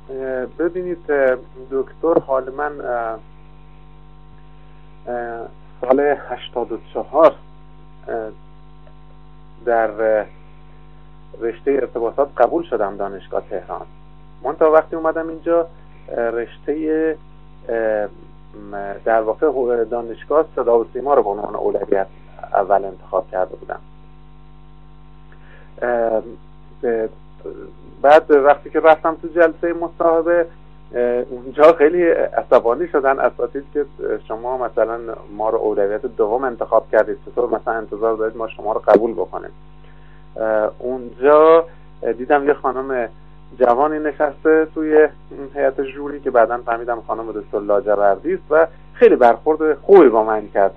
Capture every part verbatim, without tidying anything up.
ببینید دکتر حال من سال هشتاد و چهار در رشته ارتباطات قبول شدم دانشگاه تهران. من تا وقتی اومدم اینجا رشته در واقع دانشگاه صدا و سیما رو به عنوان اولویت اول انتخاب کرده بودم. بعد وقتی که رفتم تو جلسه مصاحبه اونجا خیلی عصبانی شدن اساتید که شما مثلا ما رو اولویت دوم انتخاب کردید، چطور مثلا انتظار دارید ما شما رو قبول بکنیم. اونجا دیدم یه خانم جوانی نشسته توی هیئت جوری که بعداً فهمیدم خانم دکتر لاجوردی است و خیلی برخورد خوبی با من کرد.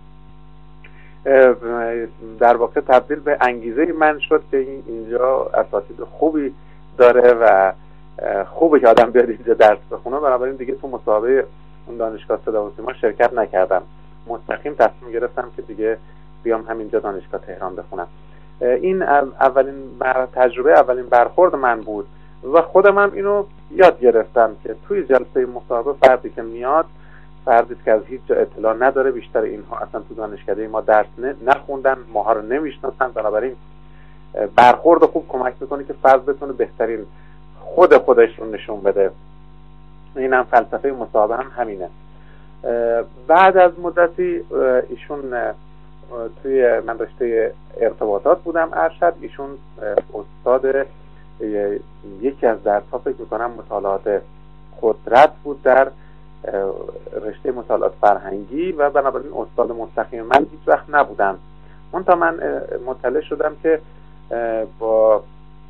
در واقع تبدیل به انگیزه من شد که اینجا اساتید خوبی داره و خوبه که آدم بیاد اینجا درس بخونه. بنابراین دیگه تو مسابقه اون دانشگاه صدا و سیما شرکت نکردم، مستقیم تصمیم گرفتم که دیگه بیام همینجا دانشگاه تهران بخونم. این اولین تجربه، اولین برخورد من بود و خودم هم اینو یاد گرفتم که توی جلسه مصاحبه فردی که میاد، فردی که از هیچ جا اطلاع نداره، بیشتر اینها اصلا تو دانشکده ما درس نخوندن، ماها رو نمیشناسن، بنابراین برخورد خوب کمک میکنه که فرد بتونه بهترین خود خودش رو نشون بده. این هم فلسفه مصاحبه هم همینه. بعد از مدتی ایشون توی من رشته ارتباطات بودم ارشد، ایشون استاد یکی از درس‌ها فکر میکنم مطالعات قدرت بود در رشته مطالعات فرهنگی و بنابراین استاد مستقیم من هیچ وقت نبودم. اون تا من مطلع شدم که با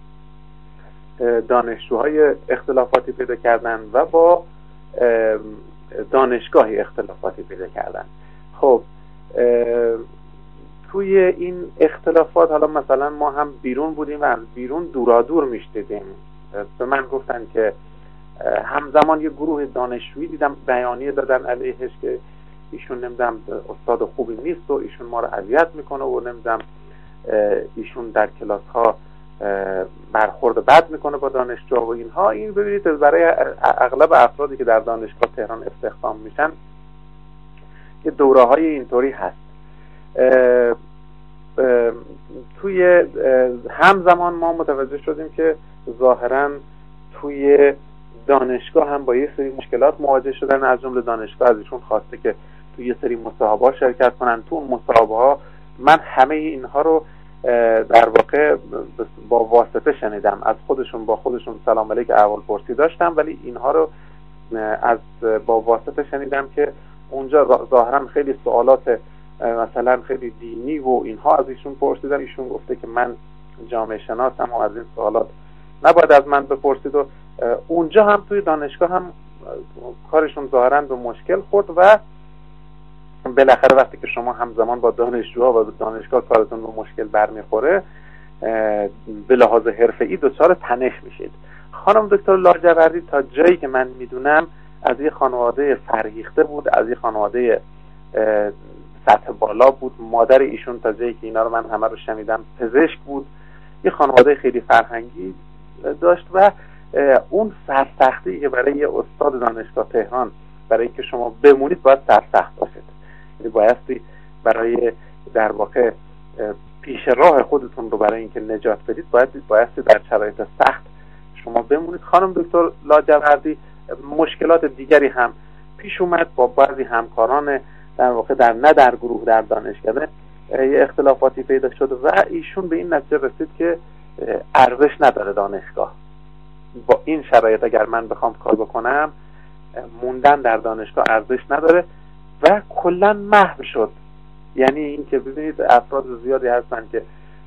دانشجوهای اختلافاتی پیدا کردن و با دانشگاهی اختلافاتی پیدا کردن. خب توی این اختلافات حالا مثلا ما هم بیرون بودیم و از بیرون دورادور میشدیدیم. به من گفتن که همزمان یه گروه دانشجویی دیدم بیانیه دادن علیهش که ایشون نمیدونم استاد خوبی نیست و ایشون ما رو اذیت میکنه و نمیدونم ایشون در کلاس ها برخورد بد میکنه با دانشجو و اینها. این ببینید برای اغلب افرادی که در دانشگاه تهران استخدام میشن که دوره های اینطوری هست. اه اه توی همزمان ما متوجه شدیم که ظاهراً توی دانشگاه هم با یه سری مشکلات مواجه شدن، از جمله دانشگاه از ایشون خواسته که توی یه سری مصاحبه‌ها شرکت کنن. تو اون مصاحبه‌ها من همه اینها رو در واقع با واسطه شنیدم، از خودشون با خودشون سلام علیک احوال پرسی داشتم، ولی اینها رو از با واسطه شنیدم که اونجا ظاهرا خیلی سوالات مثلا خیلی دینی و اینها از ایشون پرسیدن. ایشون گفته که من جامعه شناسم و از این سوالات نباید از من بپرسید و اونجا هم توی دانشگاه هم کارشون ظاهرا به مشکل خورد و بالاخره وقتی که شما همزمان با دانشجوها و دانشگاه کارتون به مشکل برمیخوره به لحاظ حرفه‌ای دچار تنش میشید. خانم دکتر لاجوردی تا جایی که من میدونم از یه خانواده فرهیخته بود، از یه خانواده سطح بالا بود. مادر ایشون تا جایی که اینا رو من همه رو شنیدم پزشک بود. یه خانواده خیلی فرهنگی داشت و اون سرسختی که برای یه استاد دانشگاه تهران برای اینکه شما بمونید باید سرسخت باشید، یعنی بایستی برای در واقع پیش راه خودتون رو برای اینکه نجات بدید باید بایستی در شرایط سخت شما بمونید. خانم دکتر لاجوردی مشکلات دیگری هم پیش اومد با بعضی همکاران در واقع در نه در گروه در دانشکده یه اختلافاتی پیدا شد و ایشون به این نتیجه رسید که ارزش نداره دانشگاه. با این شرایط اگر من بخوام کار بکنم موندن در دانشگاه ارزش نداره و کلا محو شد. یعنی این که ببینید افراد زیادی هستن که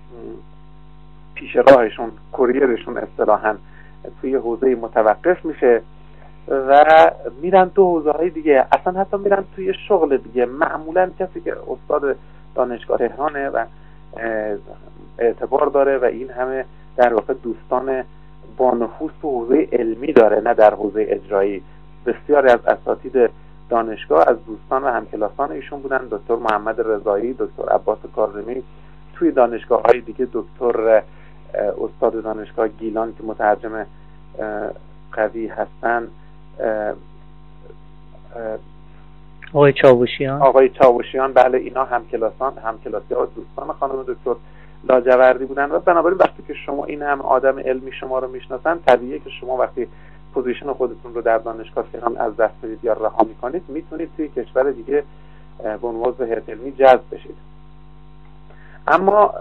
پیش راهشون کریرشون اصطلاحاً توی حوزه متوقف میشه و میرن تو حوزه های دیگه، اصلا حتی میرن توی شغل دیگه. معمولا کسی که استاد دانشگاه تهرانه و اعتبار داره و این همه در واقع دوستان با نفوذ تو حوزه علمی داره نه در حوزه اجرایی. بسیاری از اساتید دانشگاه از دوستان و همکلاسان ایشون بودن، دکتر محمد رضایی، دکتر عباس کاظمی. توی دانشگاه های دیگه دکتر استاد دانشگاه گیلان که مترجم قوی هستن، آقای چاوشیان آقای چاوشیان بله، اینا همکلاسان همکلاسی ها دوستان خانم دکتر لاجوردی بودن. و بنابراین وقتی که شما این هم آدم علمی شما رو میشناسن، طبیعیه که شما وقتی پوزیشن خودتون رو در دانشگاه تهران از دست بدید یا رها میکنید، میتونید توی کشور دیگه به عنوان حیات علمی جذب بشید. اما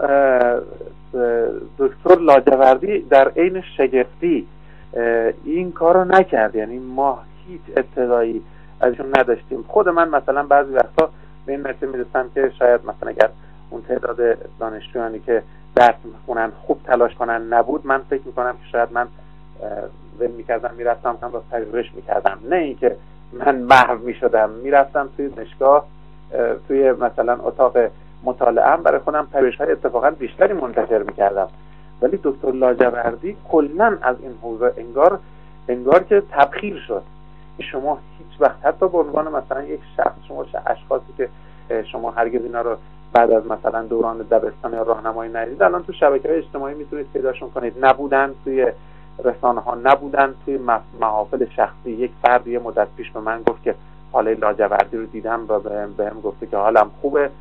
دکتر لاجوردی در عین شگفتی این کار رو نکرد، یعنی ما هیچ اطلاعی ازشون نداشتیم. خود من مثلا بعضی وقتا به این نتیجه میرسم که شاید مثلا اگر اون تعداد دانشجویانی که درس میخونن خوب تلاش کنن نبود، من فکر میکنم که شاید من ول میکردم میرفتم هم با پژوهش میکردم، نه اینکه من محو میشدم میرفتم توی دانشگاه توی مثلا اتاق مطالعه برای خودم پژوهش‌های اتفاقا بیشتری منتشر میکردم. ولی دکتر لاجوردی کلا از این حوزه انگار انگار که تبخیر شد. شما هیچ وقت حتی به عنوان مثلا یک شخص، شما اشخاصی که شما هرگز اینا رو بعد از مثلا دوران دبستان یا راهنمایی ندید، الان تو شبکه‌های اجتماعی میتونید پیداشون کنید. نبودن توی رسانه ها، نبودن توی محافل شخصی. یک فرد یه مدت پیش به من گفت که حاله لاجوردی رو دیدم و بهم گفته که حالم خوبه.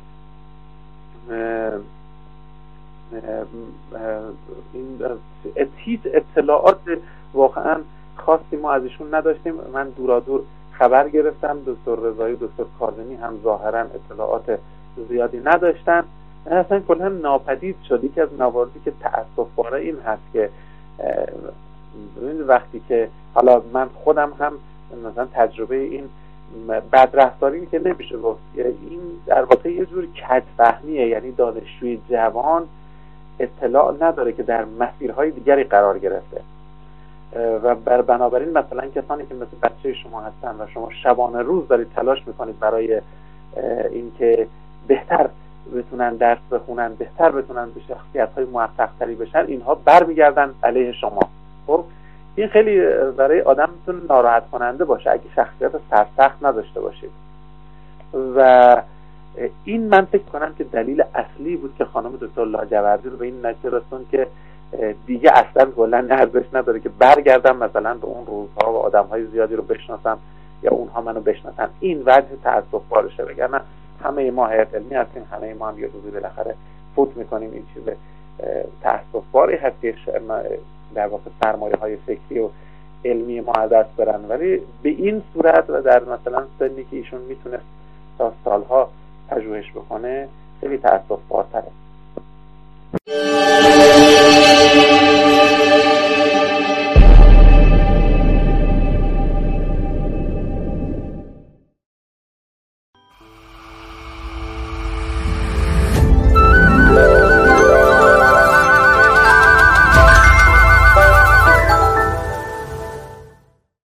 این هیچ اطلاعات واقعا خاصی ما از ایشون نداشتیم. من دورا دور خبر گرفتم، دکتر رضایی و دکتر کاظمی هم ظاهرا اطلاعات زیادی نداشتن، اصلا کلا ناپدید شد. یکی از مواردی که تأسف‌باره این هست که وقتی که حالا من خودم هم مثلا تجربه این بدرفتاری که نمیشه گفت، این در واقع یه جور کج‌فهمیه، یعنی دانشجوی جوان اطلاع نداره که در مسیرهای دیگری قرار گرفته و بر بنابراین مثلا کسانی که مثل بچه شما هستن و شما شبانه روز دارید تلاش میکنید برای اینکه بهتر بتونن درس بخونن، بهتر بتونن به شخصیت‌های موفق‌تری بشن، اینها برمیگردن علیه شما. خب این خیلی برای آدم میتونه ناراحت کننده باشه اگه شخصیت سرسخت نداشته باشید. و این من فکر کنم که دلیل اصلی بود که خانم دکتر لاجوردی رو به این نتیجه رسوند که دیگه اصلا کلا ارزش نداره که برگردم مثلا به اون روزها و آدم‌های زیادی رو بشناسم یا اونها منو بشناسن. این وجه تأسف‌بارشه، وگرنه همه ما حیات علمی هستیم، همه ما هم یه روزی بالاخره فوت میکنیم. این چیز تأسف‌باری هست که در واقع سرمایه‌های فکری و علمی ما از دست برن، ولی به این صورت و در مثلا سنی که ایشون میتونست تا سالها پژوهش بکنه خیلی تأسف‌بارتره.